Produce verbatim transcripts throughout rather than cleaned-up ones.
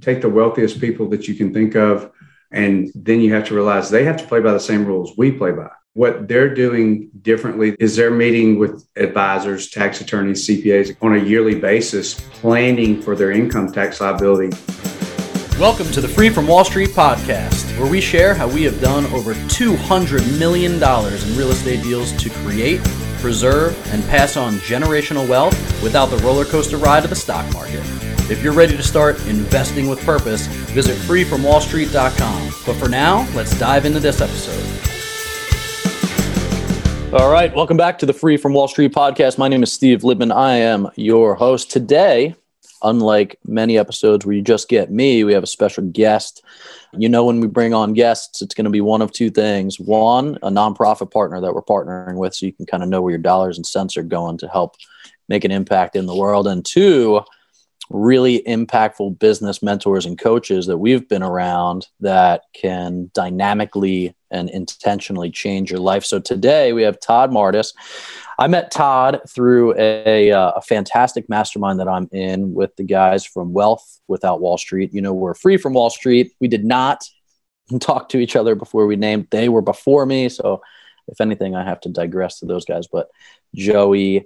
take the wealthiest people that you can think of, and then you have to realize they have to play by the same rules we play by. What they're doing differently is they're meeting with advisors, tax attorneys, C P As on a yearly basis, planning for their income tax liability. Welcome to the Free from Wall Street podcast, where we share how we have done over two hundred million dollars in real estate deals to create, preserve, and pass on generational wealth without the roller coaster ride of the stock market. If you're ready to start investing with purpose, visit free from wall street dot com. But for now, let's dive into this episode. All right, welcome back to the Free from Wall Street podcast. My name is Steve Libman. I am your host. Today, unlike many episodes where you just get me, we have a special guest. You know, when we bring on guests, it's going to be one of two things. One, a nonprofit partner that we're partnering with, so you can kind of know where your dollars and cents are going to help make an impact in the world. And two, really impactful business mentors and coaches that we've been around that can dynamically and intentionally change your life. So today we have Todd Martis. I met Todd through a, a fantastic mastermind that I'm in with the guys from Wealth Without Wall Street. You know, we're free from Wall Street. We did not talk to each other before we named. They were before me. So if anything, I have to digress to those guys. But Joey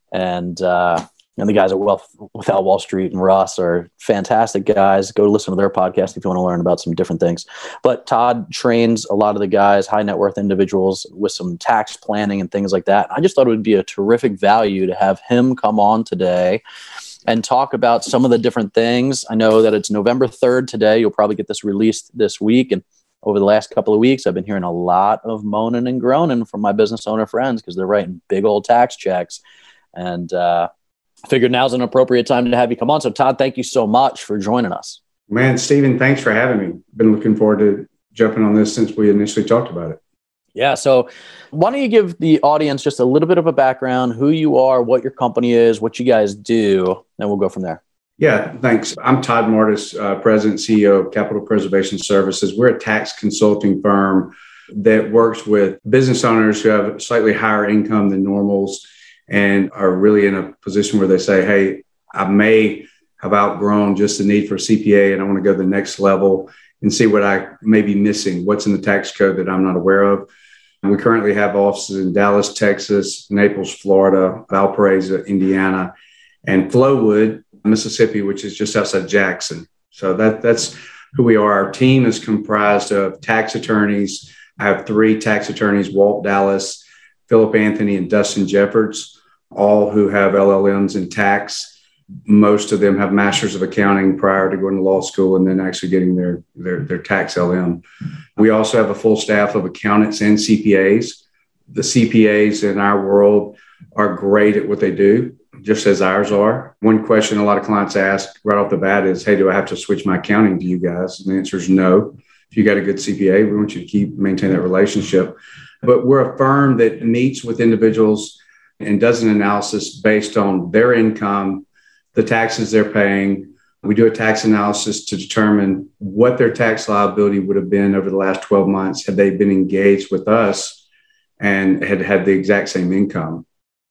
and uh, and the guys at Wealth Without Wall Street and Russ are fantastic guys. Go listen to their podcast if you want to learn about some different things. But Todd trains a lot of the guys, high net worth individuals, with some tax planning and things like that. I just thought it would be a terrific value to have him come on today and talk about some of the different things. I know that it's November third today. You'll probably get this released this week. And over the last couple of weeks, I've been hearing a lot of moaning and groaning from my business owner friends because they're writing big old tax checks. And, uh, I figured now's an appropriate time to have you come on. So Todd, thank you so much for joining us. Man, Stephen, thanks for having me. Been looking forward to jumping on this since we initially talked about it. Yeah. So why don't you give the audience just a little bit of a background, who you are, what your company is, what you guys do, and we'll go from there. Yeah, thanks. I'm Todd Martis, uh, President and C E O of Capital Preservation Services. We're a tax consulting firm that works with business owners who have slightly higher income than normals and are really in a position where they say, hey, I may have outgrown just the need for a C P A and I want to go to the next level and see what I may be missing, what's in the tax code that I'm not aware of. And we currently have offices in Dallas, Texas, Naples, Florida, Valparaiso, Indiana, and Flowood, Mississippi, which is just outside Jackson. So that that's who we are. Our team is comprised of tax attorneys. I have three tax attorneys, Walt Dallas, Philip Anthony, and Dustin Jeffords, all who have L L Ms in tax. Most of them have masters of accounting prior to going to law school and then actually getting their, their, their tax L M. We also have a full staff of accountants and C P As. The C P As in our world are great at what they do, just as ours are. One question a lot of clients ask right off the bat is, hey, do I have to switch my accounting to you guys? And the answer is no. If you got a good C P A, we want you to keep maintain that relationship. But we're a firm that meets with individuals and does an analysis based on their income, the taxes they're paying. We do a tax analysis to determine what their tax liability would have been over the last twelve months had they been engaged with us and had had the exact same income.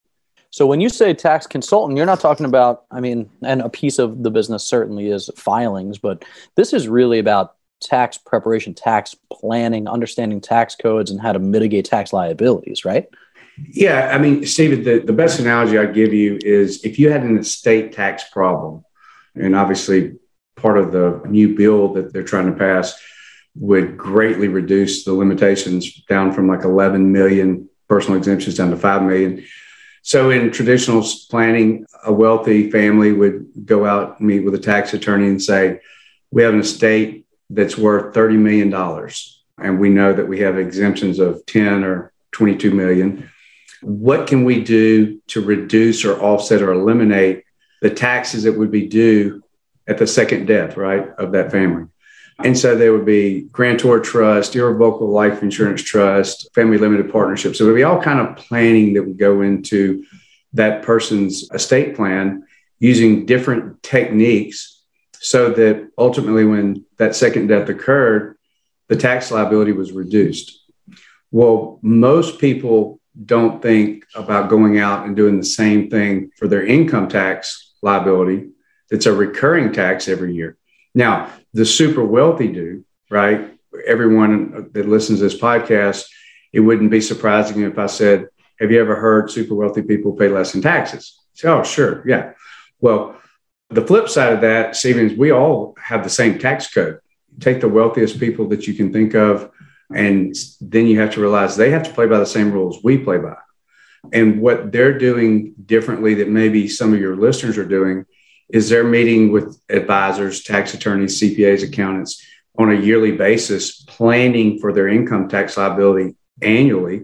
So when you say tax consultant, you're not talking about, I mean, and a piece of the business certainly is filings, but this is really about tax preparation, tax planning, understanding tax codes and how to mitigate tax liabilities, right? Yeah. I mean, Steve, the, the best analogy I'd give you is if you had an estate tax problem, and obviously part of the new bill that they're trying to pass would greatly reduce the limitations down from like eleven million personal exemptions down to five million. So in traditional planning, a wealthy family would go out and meet with a tax attorney and say, we have an estate that's worth thirty million dollars. And we know that we have exemptions of ten or twenty-two million. What can we do to reduce or offset or eliminate the taxes that would be due at the second death, right, of that family? And so there would be grantor trust, irrevocable life insurance trust, family limited partnerships. So it would be all kind of planning that would go into that person's estate plan using different techniques so that ultimately when that second death occurred, the tax liability was reduced. Well, most people don't think about going out and doing the same thing for their income tax liability. It's a recurring tax every year. Now, the super wealthy do, right? Everyone that listens to this podcast, it wouldn't be surprising if I said, have you ever heard super wealthy people pay less in taxes? So, oh, sure. Yeah. Well, the flip side of that, Stephen, is we all have the same tax code. Take the wealthiest people that you can think of, and then you have to realize they have to play by the same rules we play by. And what they're doing differently that maybe some of your listeners are doing is they're meeting with advisors, tax attorneys, C P As, accountants on a yearly basis, planning for their income tax liability annually.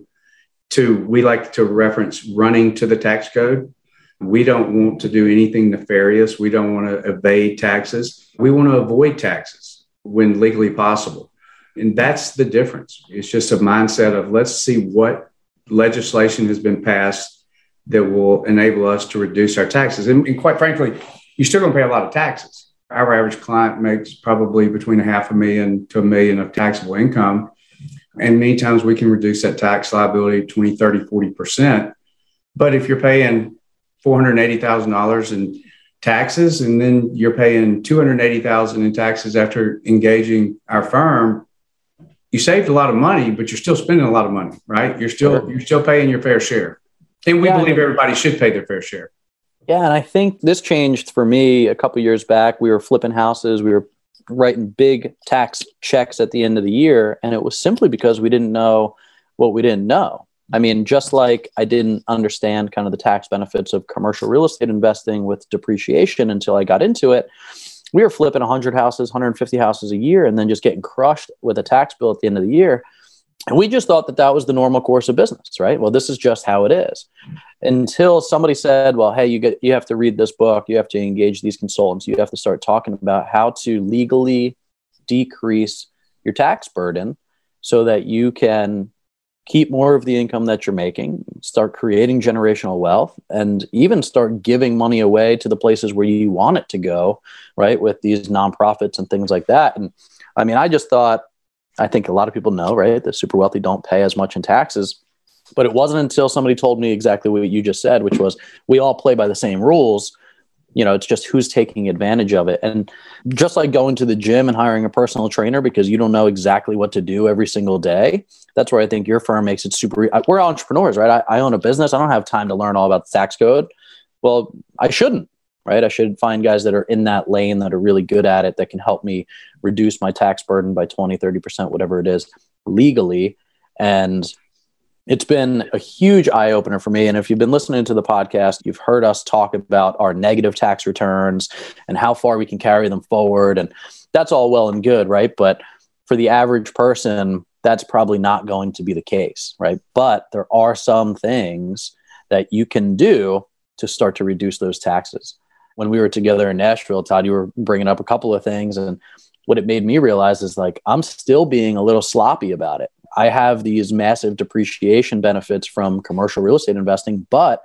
To, we like to reference running to the tax code. We don't want to do anything nefarious. We don't want to evade taxes. We want to avoid taxes when legally possible. And that's the difference. It's just a mindset of let's see what legislation has been passed that will enable us to reduce our taxes. And, and quite frankly, you're still going to pay a lot of taxes. Our average client makes probably between a half a million to a million of taxable income. And many times we can reduce that tax liability twenty, thirty, forty percent. But if you're paying four hundred eighty thousand dollars in taxes, and then you're paying two hundred eighty thousand dollars in taxes after engaging our firm, you saved a lot of money, but you're still spending a lot of money, right? You're still sure. you're still paying your fair share. And we yeah, believe everybody should pay their fair share. Yeah, and I think this changed for me a couple of years back. We were flipping houses. We were writing big tax checks at the end of the year, and it was simply because we didn't know what we didn't know. I mean, just like I didn't understand kind of the tax benefits of commercial real estate investing with depreciation until I got into it. We were flipping one hundred houses, one hundred fifty houses a year, and then just getting crushed with a tax bill at the end of the year. And we just thought that that was the normal course of business, right? Well, this is just how it is. Until somebody said, well, hey, you get, you have to read this book. You have to engage these consultants. You have to start talking about how to legally decrease your tax burden so that you can keep more of the income that you're making, start creating generational wealth, and even start giving money away to the places where you want it to go, right? With these nonprofits and things like that. And I mean, I just thought, I think a lot of people know, right, that super wealthy don't pay as much in taxes. But it wasn't until somebody told me exactly what you just said, which was we all play by the same rules. You know, it's just who's taking advantage of it. And just like going to the gym and hiring a personal trainer because you don't know exactly what to do every single day, that's where I think your firm makes it super. We're entrepreneurs, right? I, I own a business. I don't have time to learn all about the tax code. Well, I shouldn't, right? I should find guys that are in that lane that are really good at it that can help me reduce my tax burden by twenty, thirty percent, whatever it is, legally. And it's been a huge eye-opener for me. And if you've been listening to the podcast, you've heard us talk about our negative tax returns and how far we can carry them forward. And that's all well and good, right? But for the average person, that's probably not going to be the case, right? But there are some things that you can do to start to reduce those taxes. When we were together in Nashville, Todd, you were bringing up a couple of things. And what it made me realize is like, I'm still being a little sloppy about it. I have these massive depreciation benefits from commercial real estate investing, but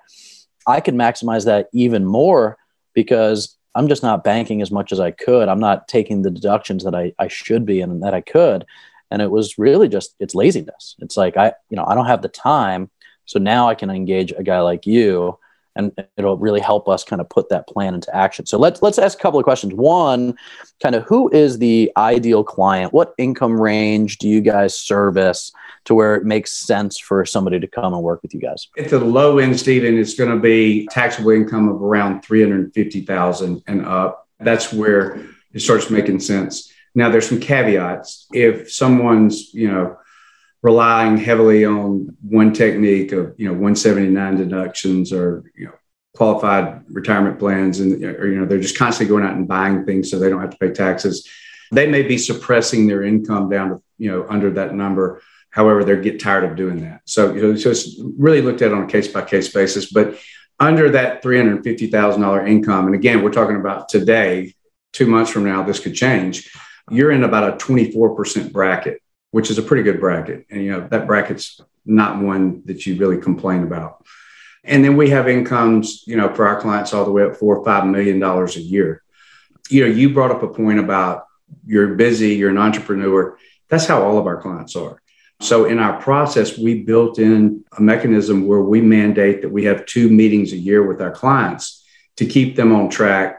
I can maximize that even more because I'm just not banking as much as I could. I'm not taking the deductions that I, I should be and that I could. And it was really just, it's laziness. It's like, I, you know, I don't have the time. So now I can engage a guy like you and it'll really help us kind of put that plan into action. So let's let's ask a couple of questions. One, kind of who is the ideal client? What income range do you guys service to where it makes sense for somebody to come and work with you guys? At the low end, Stephen, it's going to be taxable income of around three hundred fifty thousand dollars and up. That's where it starts making sense. Now, there's some caveats. If someone's, you know, relying heavily on one technique of, you know, one seventy-nine deductions or, you know, qualified retirement plans, and, or, you know, they're just constantly going out and buying things so they don't have to pay taxes, they may be suppressing their income down to, you know, under that number. However, they get tired of doing that. So, you know, so it's really looked at on a case by case basis, but under that three hundred fifty thousand dollars income. And again, we're talking about today, two months from now, this could change. You're in about a twenty-four percent bracket, which is a pretty good bracket. And, you know, that bracket's not one that you really complain about. And then we have incomes, you know, for our clients all the way up four or five million dollars a year. You know, you brought up a point about you're busy, you're an entrepreneur. That's how all of our clients are. So in our process, we built in a mechanism where we mandate that we have two meetings a year with our clients to keep them on track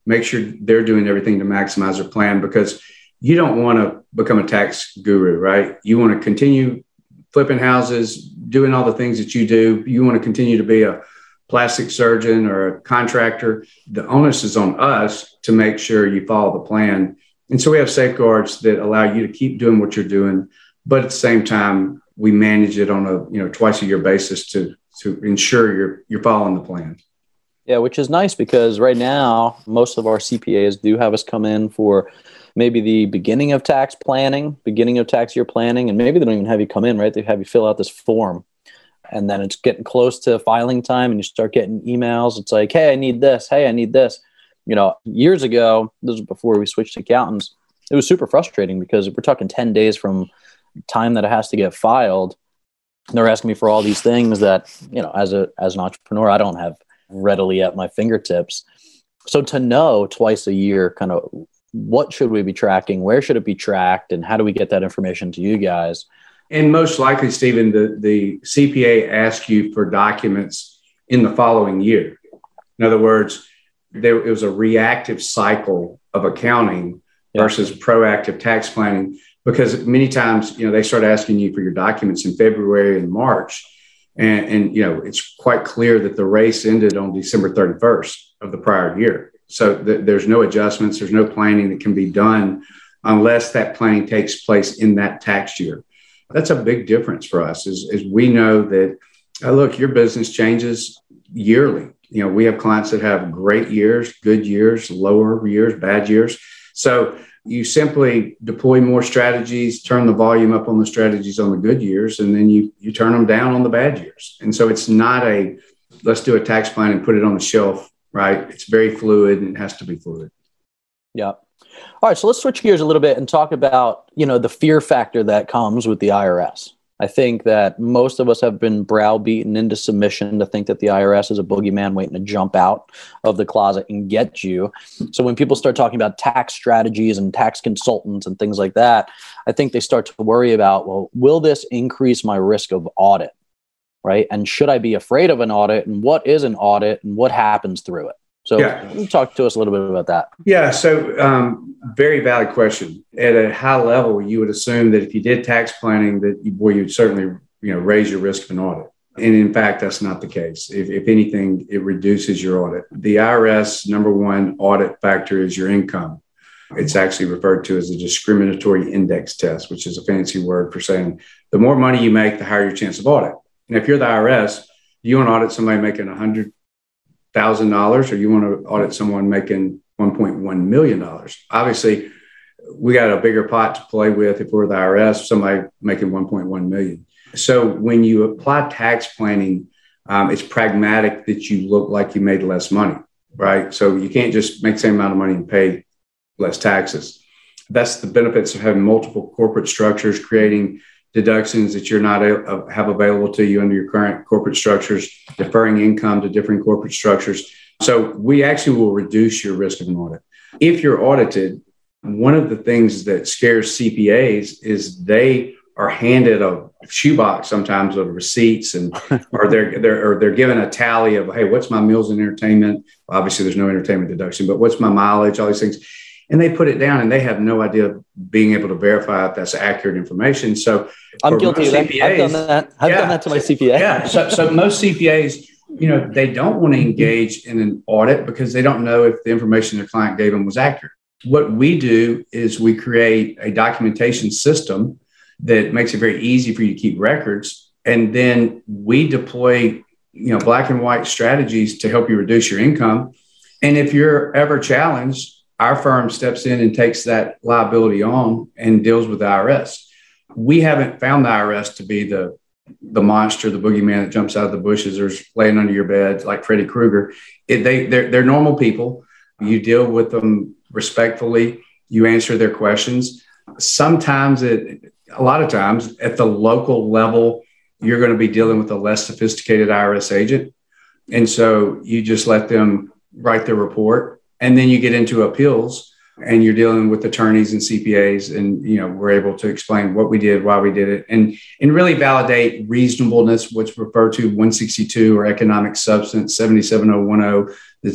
make sure they're doing everything to maximize their plan, because you don't want to become a tax guru, right? You want to continue flipping houses, doing all the things that you do. You want to continue to be a plastic surgeon or a contractor. The onus is on us to make sure you follow the plan. And so we have safeguards that allow you to keep doing what you're doing, but at the same time, we manage it on a you know twice a year basis to to ensure you're you're following the plan. Yeah, which is nice, because right now most of our C P As do have us come in for maybe the beginning of tax planning, beginning of tax year planning, and maybe they don't even have you come in, right? They have you fill out this form, and then it's getting close to filing time, and you start getting emails. It's like, hey, I need this. Hey, I need this. You know, years ago, this was before we switched to accountants, it was super frustrating because we're talking ten days from time that it has to get filed. They're asking me for all these things that, you know, as a as an entrepreneur, I don't have readily at my fingertips. So to know twice a year, kind of what should we be tracking, where should it be tracked, and how do we get that information to you guys? And most likely, Stephen, the, the C P A asks you for documents in the following year. In other words, there it was a reactive cycle of accounting yeah. versus proactive tax planning, because many times, you know, they start asking you for your documents in February and March. And, and, you know, it's quite clear that the race ended on December thirty-first of the prior year. So th- there's no adjustments. There's no planning that can be done unless that planning takes place in that tax year. That's a big difference for us, is, is we know that, uh, look, your business changes yearly. You know, we have clients that have great years, good years, lower years, bad years. So you simply deploy more strategies, turn the volume up on the strategies on the good years, and then you you turn them down on the bad years. And so it's not a, let's do a tax plan and put it on the shelf, right? It's very fluid, and it has to be fluid. Yeah. All right. So let's switch gears a little bit and talk about, you know, the fear factor that comes with the I R S. I think that most of us have been browbeaten into submission to think that the I R S is a boogeyman waiting to jump out of the closet and get you. So when people start talking about tax strategies and tax consultants and things like that, I think they start to worry about, well, will this increase my risk of audit, right? And should I be afraid of an audit? And what is an audit and what happens through it? So yeah. talk to us a little bit about that. Yeah. So um, very valid question. At a high level, you would assume that if you did tax planning, that you, boy, you'd certainly, you know, raise your risk of an audit. And in fact, that's not the case. If, if anything, it reduces your audit. The I R S number one audit factor is your income. It's actually referred to as a discriminatory index test, which is a fancy word for saying the more money you make, the higher your chance of audit. And if you're the I R S, you want to audit somebody making one hundred thousand dollars, or you want to audit someone making one point one million dollars. Obviously, we got a bigger pot to play with if we're the I R S, somebody making one point one million. So when you apply tax planning, um, it's pragmatic that you look like you made less money, right? So you can't just make the same amount of money and pay less taxes. That's the benefits of having multiple corporate structures, creating deductions that you're not a, have available to you under your current corporate structures, deferring income to different corporate structures. So we actually will reduce your risk of an audit. If you're audited, one of the things that scares C P As is they are handed a shoebox sometimes of receipts, and or they're they're or they're given a tally of, hey, what's my meals and entertainment? Obviously, there's no entertainment deduction, but what's my mileage? All these things. And they put it down, and they have no idea of being able to verify if that's accurate information. So I'm guilty of that. C P As, I've done that. I've yeah, done that to my C P A. Yeah. So, so most C P As, you know, they don't want to engage in an audit because they don't know if the information their client gave them was accurate. What we do is we create a documentation system that makes it very easy for you to keep records. And then we deploy, you know, black and white strategies to help you reduce your income. And if you're ever challenged, our firm steps in and takes that liability on and deals with the I R S. We haven't found the I R S to be the, the monster, the boogeyman that jumps out of the bushes or is laying under your bed like Freddy Krueger. It, they, they're, they're normal people. You deal with them respectfully. You answer their questions. Sometimes, it, a lot of times at the local level, you're going to be dealing with a less sophisticated I R S agent. And so you just let them write their report. And then you get into appeals and you're dealing with attorneys and C P As, and, you know, we're able to explain what we did, why we did it, and, and really validate reasonableness, what's referred to one sixty-two or economic substance seventy-seven oh ten that says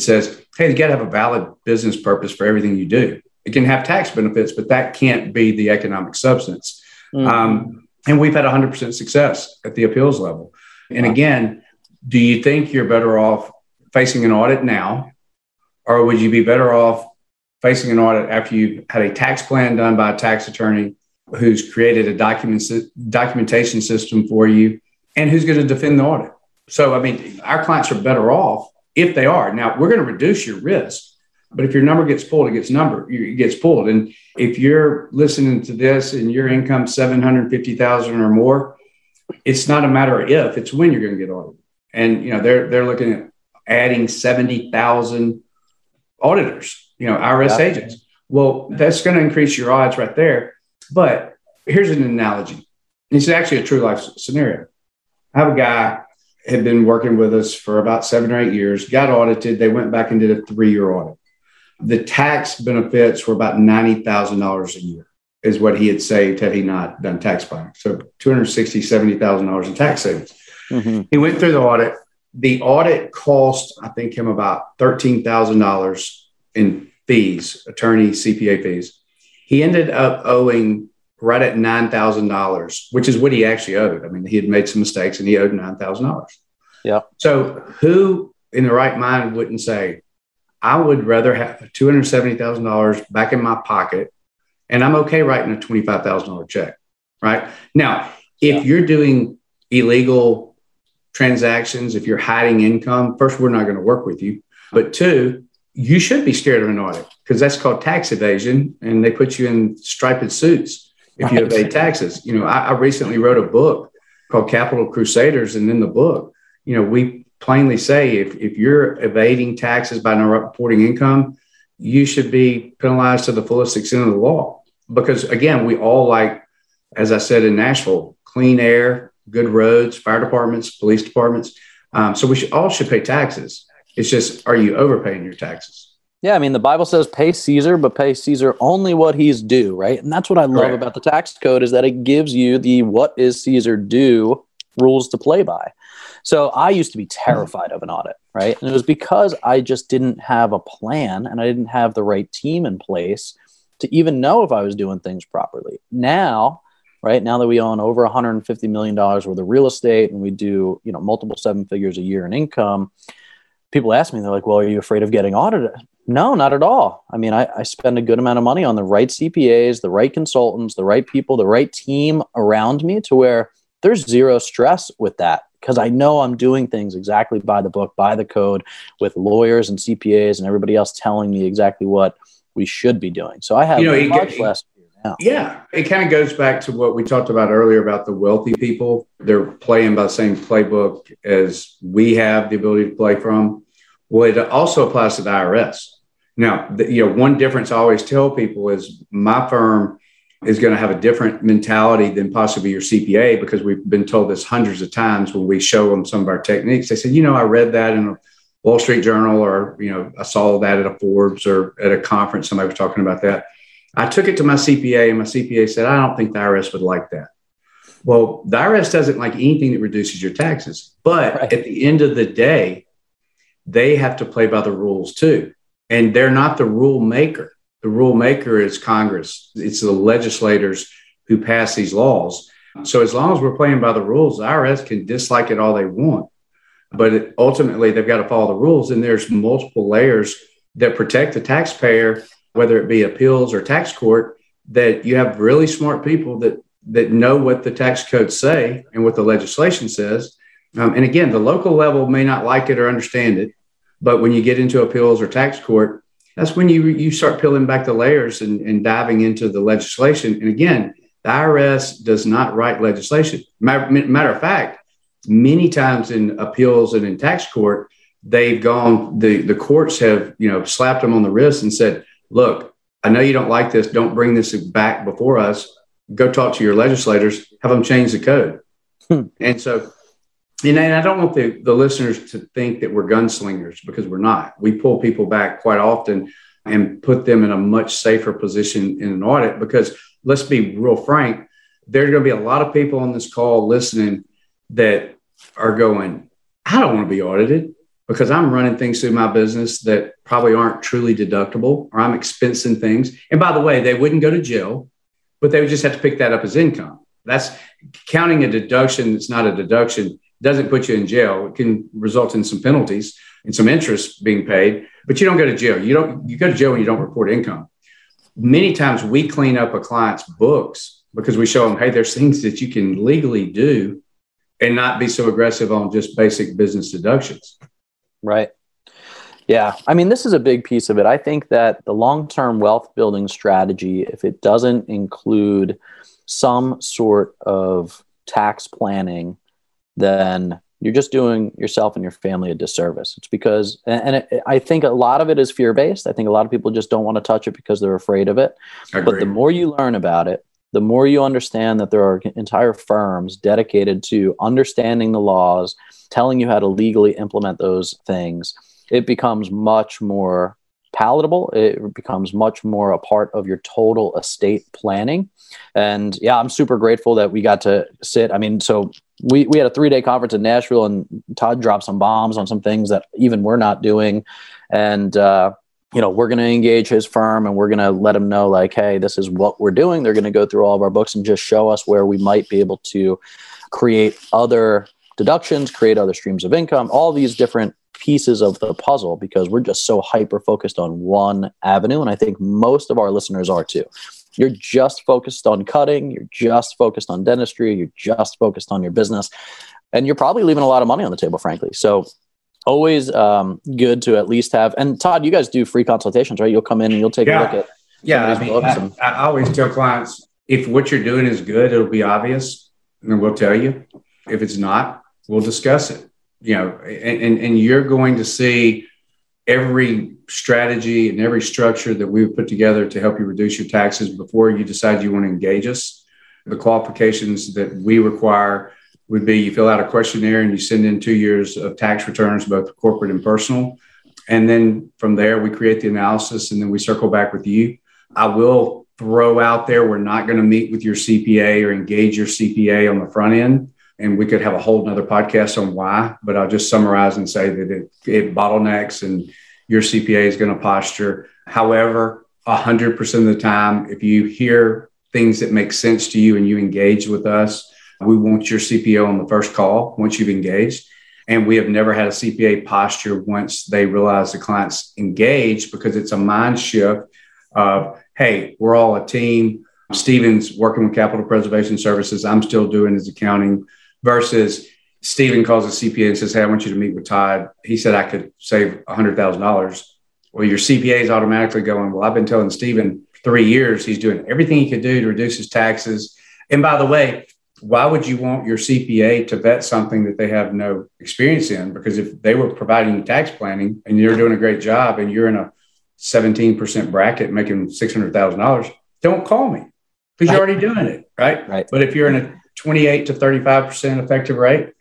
hey, you got to have a valid business purpose for everything you do. It can have tax benefits, but that can't be the economic substance. Mm-hmm. Um, and we've had one hundred percent success at the appeals level. And wow. Again, do you think you're better off facing an audit now, or would you be better off facing an audit after you've had a tax plan done by a tax attorney who's created a document, documentation system for you and who's going to defend the audit? So, I mean, our clients are better off if they are. Now, we're going to reduce your risk, but if your number gets pulled, it gets number, it gets pulled. And if you're listening to this and your income seven hundred fifty thousand dollars or more, it's not a matter of if, it's when you're going to get audited. And, you know, they're, they're looking at adding seventy thousand auditors, you know, I R S yeah. agents. Well, that's going to increase your odds right there. But here's an analogy. It's actually a true life scenario. I have a guy had been working with us for about seven or eight years, got audited. They went back and did a three-year audit. The tax benefits were about ninety thousand dollars a year is what he had saved had he not done tax planning. So two hundred sixty thousand dollars, seventy thousand dollars in tax savings. Mm-hmm. He went through the audit. The audit cost, I think, him about thirteen thousand dollars in fees, attorney, C P A fees. He ended up owing right at nine thousand dollars, which is what he actually owed. I mean, he had made some mistakes and he owed nine thousand dollars. Yeah. So who in the right mind wouldn't say, I would rather have two hundred seventy thousand dollars back in my pocket and I'm okay writing a twenty-five thousand dollars check, right? Now, if yeah. you're doing illegal transactions, if you're hiding income, first, we're not going to work with you. But two, you should be scared of an audit because that's called tax evasion and they put you in striped suits if right. you evade taxes. You know, I, I recently wrote a book called Capital Crusaders. And in the book, you know, we plainly say if, if you're evading taxes by not reporting income, you should be penalized to the fullest extent of the law. Because again, we all like, as I said in Nashville, clean air, good roads, fire departments, police departments. Um, so we should, all should pay taxes. It's just, are you overpaying your taxes? Yeah, I mean, the Bible says pay Caesar, but pay Caesar only what he's due, right? And that's what I love right. about the tax code is that it gives you the what is Caesar due rules to play by. So I used to be terrified of an audit, right? And it was because I just didn't have a plan and I didn't have the right team in place to even know if I was doing things properly. Now, right, now that we own over one hundred fifty million dollars worth of real estate and we do, you know, multiple seven figures a year in income, people ask me, they're like, well, are you afraid of getting audited? No, not at all. I mean, I, I spend a good amount of money on the right C P As, the right consultants, the right people, the right team around me to where there's zero stress with that because I know I'm doing things exactly by the book, by the code with lawyers and C P As and everybody else telling me exactly what we should be doing. So I have you know, much get, less fear now. Yeah, it kind of goes back to what we talked about earlier about the wealthy people. They're playing by the same playbook as we have the ability to play from. Well, it also applies to the I R S. Now, the, you know, one difference I always tell people is my firm is going to have a different mentality than possibly your C P A because we've been told this hundreds of times when we show them some of our techniques. They said, you know, I read that in a Wall Street Journal or, you know, I saw that at a Forbes or at a conference. Somebody was talking about that. I took it to my C P A and my C P A said, I don't think the I R S would like that. Well, the I R S doesn't like anything that reduces your taxes. But right. at the end of the day, they have to play by the rules too. And they're not the rule maker. The rule maker is Congress. It's the legislators who pass these laws. So as long as we're playing by the rules, the I R S can dislike it all they want. But it, ultimately, they've got to follow the rules. And there's multiple layers that protect the taxpayer, whether it be appeals or tax court, that you have really smart people that, that know what the tax codes say and what the legislation says. Um, and again, the local level may not like it or understand it. But when you get into appeals or tax court, that's when you you start peeling back the layers and, and diving into the legislation. And again, the I R S does not write legislation. Matter, matter of fact, many times in appeals and in tax court, they've gone, the, the courts have, you know, slapped them on the wrist and said, look, I know you don't like this. Don't bring this back before us. Go talk to your legislators, have them change the code. Hmm. And so, and I don't want the, the listeners to think that we're gunslingers because we're not. We pull people back quite often and put them in a much safer position in an audit because let's be real frank, there's going to be a lot of people on this call listening that are going, I don't want to be audited. because I'm running things through my business that probably aren't truly deductible, or I'm expensing things. And by the way, they wouldn't go to jail, but they would just have to pick that up as income. That's counting a deduction that's not a deduction doesn't put you in jail. It can result in some penalties and some interest being paid, but you don't go to jail. You don't, you go to jail when you don't report income. Many times we clean up a client's books because we show them, hey, there's things that you can legally do and not be so aggressive on just basic business deductions. Right. Yeah. I mean, this is a big piece of it. I think that the long-term wealth building strategy, if it doesn't include some sort of tax planning, then you're just doing yourself and your family a disservice. It's because, and it, I think a lot of it is fear-based. I think a lot of people just don't want to touch it because they're afraid of it. But the more you learn about it, the more you understand that there are entire firms dedicated to understanding the laws, telling you how to legally implement those things, it becomes much more palatable. It becomes much more a part of your total estate planning. And yeah, I'm super grateful that we got to sit. I mean, so we, we had a three day conference in Nashville, and Todd dropped some bombs on some things that even we're not doing. And, uh, you know, we're going to engage his firm, and we're going to let him know, like, hey, this is what we're doing. They're going to go through all of our books and just show us where we might be able to create other deductions, create other streams of income, all these different pieces of the puzzle, because we're just so hyper focused on one avenue. And I think most of our listeners are too. You're just focused on cutting. You're just focused on dentistry. You're just focused on your business. And you're probably leaving a lot of money on the table, frankly. So always um, good to at least have, and Todd, you guys do free consultations, right? You'll come in and you'll take yeah. a look at Yeah, I mean, I, and- I always tell clients, if what you're doing is good, it'll be obvious, and we'll tell you. If it's not, we'll discuss it. You know, and, and, and you're going to see every strategy and every structure that we've put together to help you reduce your taxes before you decide you want to engage us. The qualifications that we require would be you fill out a questionnaire and you send in two years of tax returns, both corporate and personal. And then from there, we create the analysis, and then we circle back with you. I will throw out there, we're not going to meet with your C P A or engage your C P A on the front end. And we could have a whole nother podcast on why, but I'll just summarize and say that it, it bottlenecks and your C P A is going to posture. However, one hundred percent of the time, if you hear things that make sense to you and you engage with us, we want your C P A on the first call once you've engaged. And we have never had a C P A posture once they realize the client's engaged, because it's a mind shift of, hey, we're all a team. Stephen's working with Capital Preservation Services. I'm still doing his accounting, versus Stephen calls a C P A and says, hey, I want you to meet with Todd. He said I could save one hundred thousand dollars. Well, your C P A is automatically going, well, I've been telling Stephen three years he's doing everything he could do to reduce his taxes. And by the way, why would you want your C P A to vet something that they have no experience in? Because if they were providing you tax planning and you're doing a great job and you're in a seventeen percent bracket making six hundred thousand dollars, don't call me, because you're already doing it, right? Right. But if you're in a twenty-eight to thirty-five percent effective rate,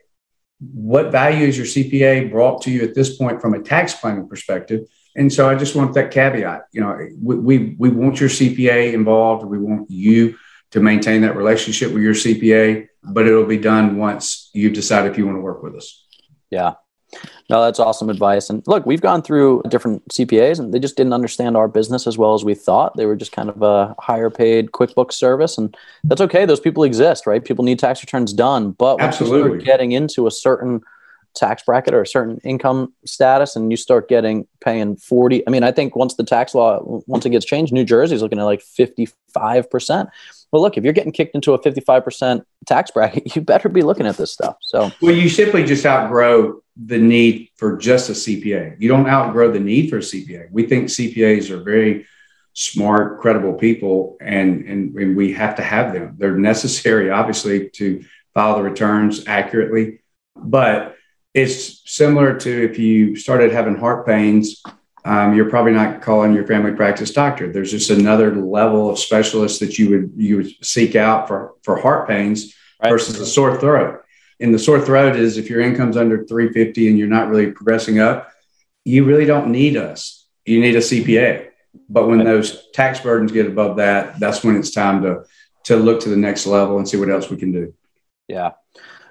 what value is your C P A brought to you at this point from a tax planning perspective? And so I just want that caveat. You know, we, we, we want your C P A involved. We want you to maintain that relationship with your C P A, but it'll be done once you decide if you want to work with us. Yeah. No, that's awesome advice. And look, we've gone through different C P As, and they just didn't understand our business as well as we thought. They were just kind of a higher paid QuickBooks service. And that's okay. Those people exist, right? People need tax returns done. But once Absolutely. you start getting into a certain tax bracket or a certain income status, and you start getting paying forty, I mean, I think once the tax law, once it gets changed, New Jersey's looking at like fifty-five percent. Well, look, if you're getting kicked into a fifty-five percent tax bracket, you better be looking at this stuff. So, well, you simply just outgrow the need for just a C P A. You don't outgrow the need for a C P A. We think C P As are very smart, credible people, and, and, and we have to have them. They're necessary, obviously, to file the returns accurately. But it's similar to if you started having heart pains, um, you're probably not calling your family practice doctor. There's just another level of specialists that you would you would seek out for, for heart pains right. versus a sore throat. And the sore throat is if your income's under three fifty and you're not really progressing up, you really don't need us. You need a C P A. But when those tax burdens get above that, that's when it's time to, to look to the next level and see what else we can do. Yeah.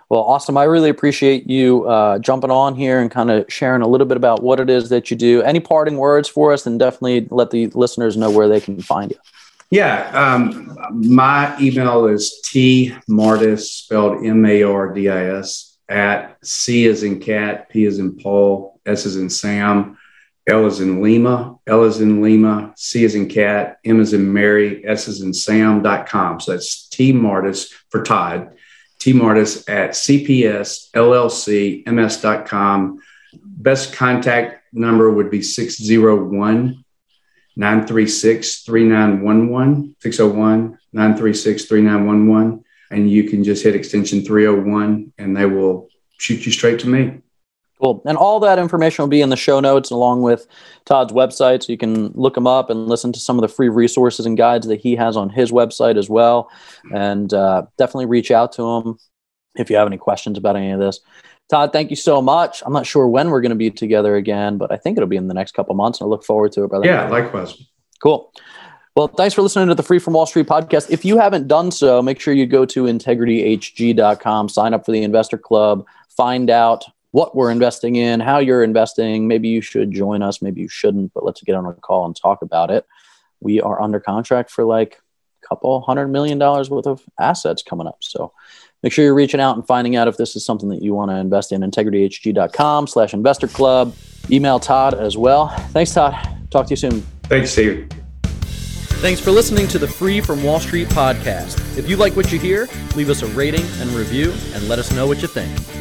Well, awesome. I really appreciate you uh, jumping on here and kind of sharing a little bit about what it is that you do. Any parting words for us, and definitely let the listeners know where they can find you. Yeah. Um, my email is tmardis, spelled M A R D I S, at C as in cat, P as in Paul, S as in Sam, L as in Lima, L as in Lima, C as in cat, M as in Mary, S as in Sam dot com. So that's tmardis for Todd, tmardis at C P S L L C M S dot com. Best contact number would be six oh one, nine three six, three nine one one, six oh one, nine three six, three nine one one. And you can just hit extension three oh one and they will shoot you straight to me. Cool. And all that information will be in the show notes along with Todd's website. So you can look him up and listen to some of the free resources and guides that he has on his website as well. And uh, definitely reach out to him if you have any questions about any of this. Todd, thank you so much. I'm not sure when we're going to be together again, but I think it'll be in the next couple of months. And I look forward to it, brother. Yeah, likewise. Cool. Well, thanks for listening to the Free from Wall Street podcast. If you haven't done so, make sure you go to integrity h g dot com, sign up for the Investor Club, find out what we're investing in, how you're investing. Maybe you should join us. Maybe you shouldn't, but let's get on a call and talk about it. We are under contract for like a couple hundred million dollars worth of assets coming up. So make sure you're reaching out and finding out if this is something that you want to invest in. integrity h g dot com slash investor club. Email Todd as well. Thanks, Todd. Talk to you soon. Thanks, Steve. Thanks for listening to the Free from Wall Street podcast. If you like what you hear, leave us a rating and review and let us know what you think.